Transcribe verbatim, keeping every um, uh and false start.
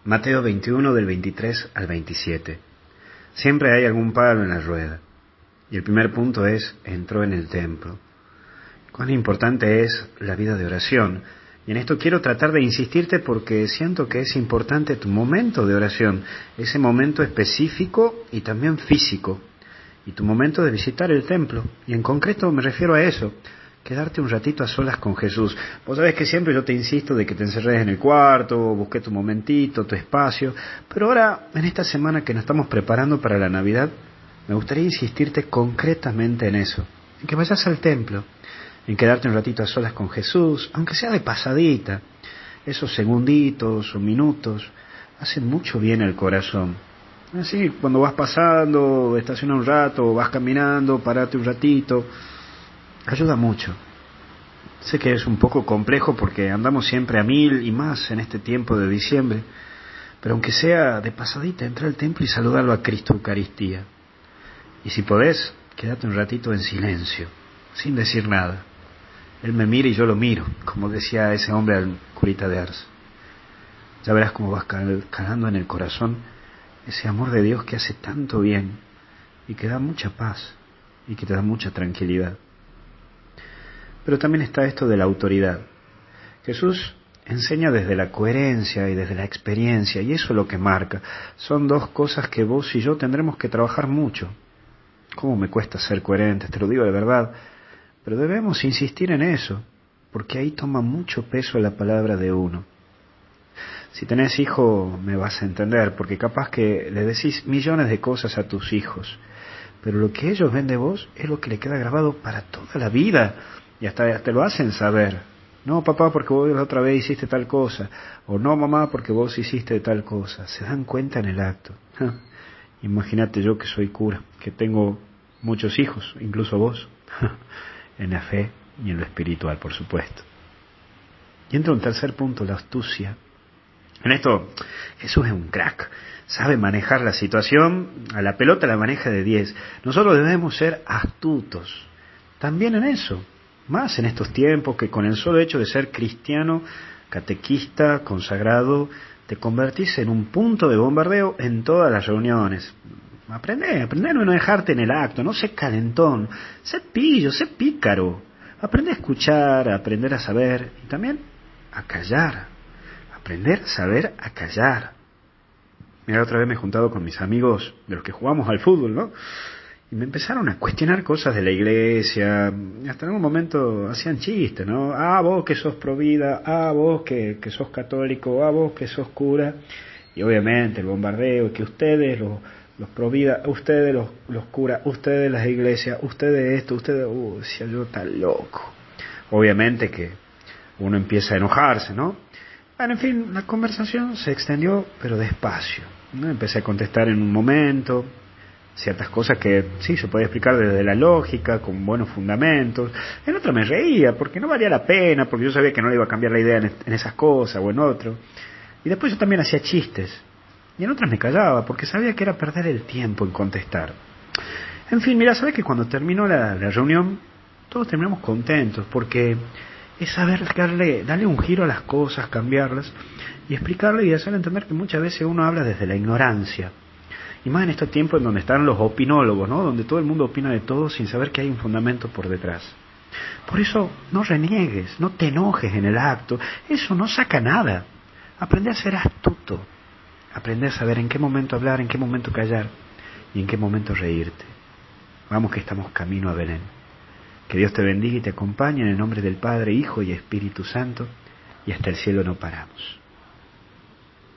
Mateo veintiuno del veintitrés al veintisiete. Siempre hay algún palo en la rueda. Y el primer punto es, entró en el templo. Cuán importante es la vida de oración. Y en esto quiero tratar de insistirte porque siento que es importante tu momento de oración, ese momento específico y también físico, y tu momento de visitar el templo. Y en concreto me refiero a eso, quedarte un ratito a solas con Jesús. Vos sabés que siempre yo te insisto de que te encerres en el cuarto, busque tu momentito, tu espacio, pero ahora, en esta semana que nos estamos preparando para la Navidad, me gustaría insistirte concretamente en eso, en que vayas al templo, en quedarte un ratito a solas con Jesús, aunque sea de pasadita. Esos segunditos o minutos hacen mucho bien al corazón. Así, cuando vas pasando, estaciona un rato, vas caminando, parate un ratito, ayuda mucho. Sé que es un poco complejo porque andamos siempre a mil y más en este tiempo de diciembre, pero aunque sea de pasadita, entra al templo y saludalo a Cristo Eucaristía. Y si podés, quédate un ratito en silencio, sin decir nada. Él me mira y yo lo miro, como decía ese hombre al curita de Ars. Ya verás cómo vas cal- calando en el corazón ese amor de Dios que hace tanto bien y que da mucha paz y que te da mucha tranquilidad. Pero también está esto de la autoridad. Jesús enseña desde la coherencia y desde la experiencia, y eso es lo que marca. Son dos cosas que vos y yo tendremos que trabajar mucho. ¿Cómo me cuesta ser coherente? Te lo digo de verdad. Pero debemos insistir en eso, porque ahí toma mucho peso la palabra de uno. Si tenés hijo, me vas a entender, porque capaz que le decís millones de cosas a tus hijos, pero lo que ellos ven de vos es lo que le queda grabado para toda la vida, y hasta te lo hacen saber. No, papá, porque vos la otra vez hiciste tal cosa, o no, mamá, porque vos hiciste tal cosa. Se dan cuenta en el acto. Ja. Imagínate yo que soy cura, que tengo muchos hijos, incluso vos, ja. En la fe y en lo espiritual, por supuesto. Y entra un tercer punto, la astucia. En esto, Jesús es un crack, sabe manejar la situación, a la pelota la maneja de diez. Nosotros debemos ser astutos, también en eso, más en estos tiempos que con el solo hecho de ser cristiano, catequista, consagrado, te convertís en un punto de bombardeo en todas las reuniones. Aprende, aprende a no dejarte en el acto, no sé calentón, sé pillo, sé pícaro. Aprende a escuchar, a aprender a saber y también a callar. Aprender a saber a callar. Mira, otra vez me he juntado con mis amigos de los que jugamos al fútbol, ¿no? Y me empezaron a cuestionar cosas de la iglesia, hasta en algún momento hacían chistes, ¿no? Ah, vos que sos pro vida, ah, vos que, que sos católico, ah, vos que sos cura. Y obviamente el bombardeo, que ustedes, los, los pro vida, ustedes los, los curas, ustedes las iglesias, ustedes esto, ustedes... Uh, decía yo, tan loco. Obviamente que uno empieza a enojarse, ¿no? Bueno, en fin, la conversación se extendió, pero despacio, ¿no? Empecé a contestar en un momento ciertas cosas que sí se puede explicar desde la lógica, con buenos fundamentos. En otro me reía, porque no valía la pena, porque yo sabía que no le iba a cambiar la idea en, en esas cosas o en otro. Y después yo también hacía chistes. Y en otras me callaba, porque sabía que era perder el tiempo en contestar. En fin, mira, sabes que cuando terminó la, la reunión, todos terminamos contentos, porque es saber darle, darle un giro a las cosas, cambiarlas, y explicarle y hacerle entender que muchas veces uno habla desde la ignorancia. Y más en estos tiempos en donde están los opinólogos, ¿no? Donde todo el mundo opina de todo sin saber que hay un fundamento por detrás. Por eso, no reniegues, no te enojes en el acto. Eso no saca nada. Aprende a ser astuto. Aprende a saber en qué momento hablar, en qué momento callar y en qué momento reírte. Vamos que estamos camino a Belén. Que Dios te bendiga y te acompañe en el nombre del Padre, Hijo y Espíritu Santo, y hasta el cielo no paramos.